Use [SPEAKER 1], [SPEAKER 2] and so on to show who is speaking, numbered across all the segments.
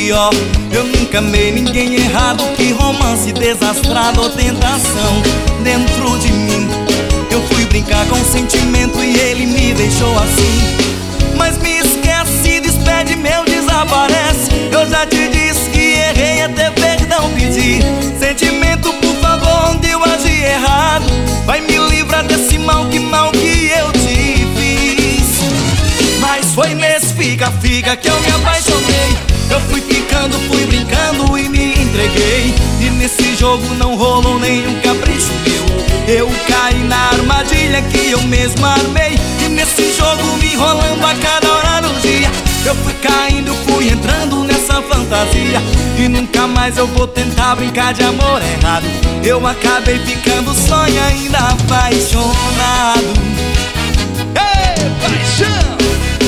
[SPEAKER 1] pior. Eu nunca amei ninguém errado, que romance desastrado ou tentação dentro de mim. Eu fui brincar com sentimento e ele me deixou assim. Mas me esquece, despede meu, desaparece. Eu já te disse que errei, até perdão pedi. Sentimento, por favor, onde eu agi errado, vai me livrar desse mal que eu te fiz. Mas foi nesse fica-fica que eu me apaixonei. Eu fui ficando, fui brincando e me entreguei. E nesse jogo não rolou nenhum capricho meu. Eu caí na armadilha que eu mesmo armei. E nesse jogo me enrolando a cada hora do dia. Eu fui caindo, fui entrando nessa fantasia. E nunca mais eu vou tentar brincar de amor errado. Eu acabei ficando só e ainda apaixonado. Ei, paixão!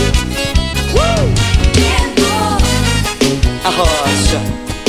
[SPEAKER 1] A rocha.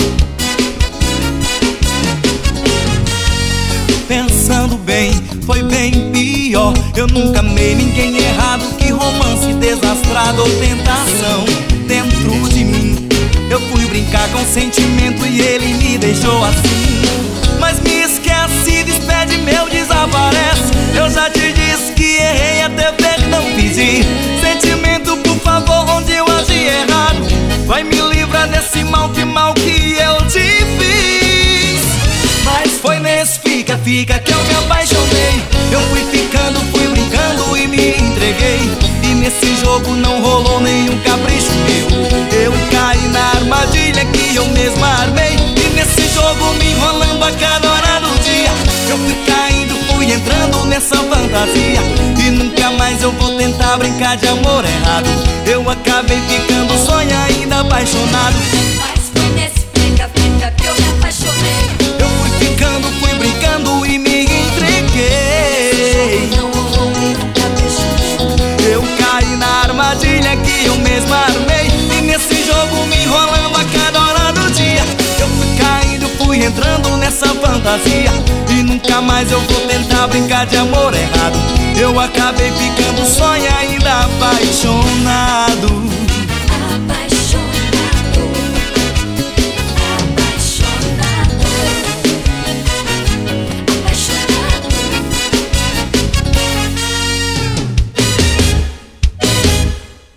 [SPEAKER 1] Pensando bem, foi bem pior. Eu nunca amei ninguém errado, que romance desastrado ou tentação dentro de mim. Eu fui brincar com sentimento e ele me deixou assim. Mas me esquece, despede meu, desaparece. Eu já te disse que errei, até perdão pedi. Sentimento, por favor, onde eu agi errado, vai me livrar desse mal que eu te fiz. Mas foi nesse fica-fica que eu me apaixonei. Eu fui ficando, fui brincando e me entreguei. E nesse jogo não rolou nenhum capricho meu. Eu caí na armadilha que eu mesmo armei. E nesse jogo me enrolando a cada hora do dia. Eu fui caindo, fui entrando nessa fantasia. E nunca mais eu vou tentar brincar de amor errado. Eu acabei ficando só e ainda apaixonado.
[SPEAKER 2] Mas foi nesse fica-fica que eu me apaixonei.
[SPEAKER 1] Eu fui ficando, fui brincando e me entreguei.
[SPEAKER 2] Não rolou nenhum capricho meu.
[SPEAKER 1] Eu caí na armadilha que eu mesmo armei. E nesse jogo me enrolando a cada hora do dia. Eu fui caindo, fui entrando nessa fantasia. E nunca mais eu vou tentar brincar de amor errado. Eu acabei ficando só e ainda apaixonado.